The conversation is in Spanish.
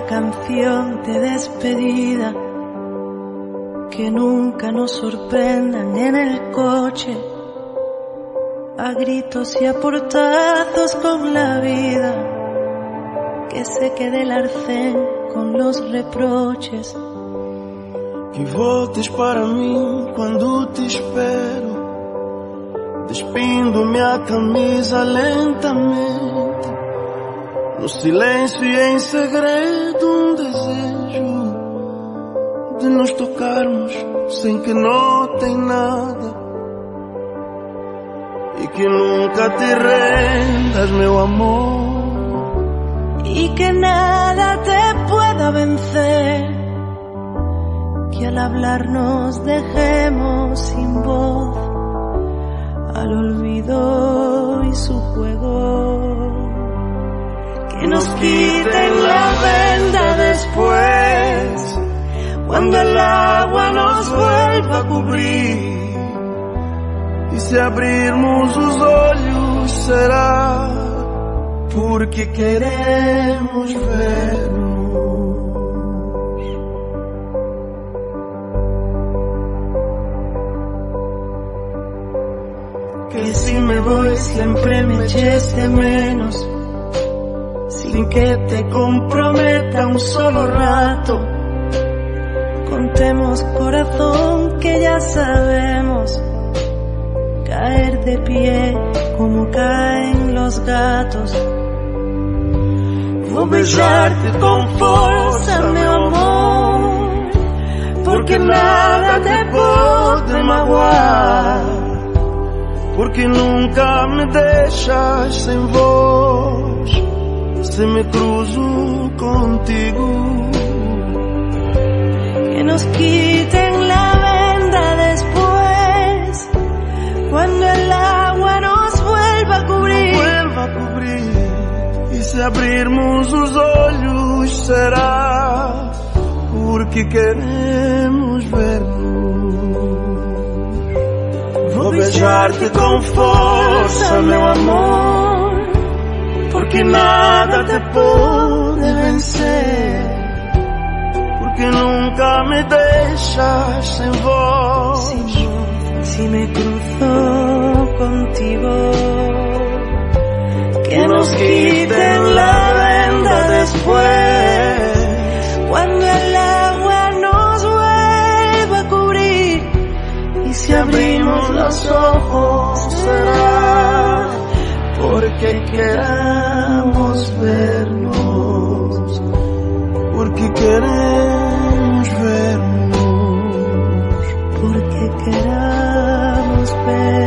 una canción de despedida, que nunca nos sorprendan en el coche, a gritos y a portazos con la vida, que se quede el arcén con los reproches. Que voltes para mim quando te espero, despindo minha camisa lentamente, no silêncio e em segredo desejo de nos tocarmos sem que notem nada, e que nunca te rendas, meu amor, y que nada te pueda vencer, que al hablarnos dejemos sin voz al olvido y su juego, que nos quiten la venda después, cuando el agua nos vuelva a cubrir, e se abrirmos os olhos será porque queremos vernos. Que si me voy siempre me eches de menos, sin que te comprometa un solo rato. Contemos, corazón, que ya sabemos caer de pie como caen los gatos. Vou beijar-te com força, meu amor, porque nada te pode magoar, porque nunca me deixas sem voz, se me cruzo contigo. Que nos quiten la venda después, cuando el agua nos vuelva a cubrir, e se abrirmos os olhos será porque queremos ver-nos. Vou beijar-te com força, meu amor, porque nada te pode vencer, porque nunca me deixas sem voz, si me cruzo contigo. Que nos quiten la venda después, cuando el agua nos vuelva a cubrir, y si abrimos los ojos será porque queramos vernos, porque queremos vernos, porque queramos vernos.